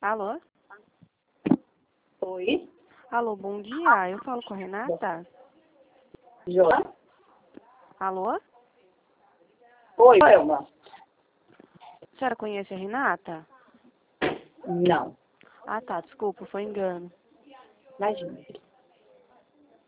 Alô? Oi? Alô, bom dia. Eu falo com a Renata? Joia? Alô? Oi, Elma? A senhora conhece a Renata? Não. Ah, tá. Desculpa, foi engano. Imagina.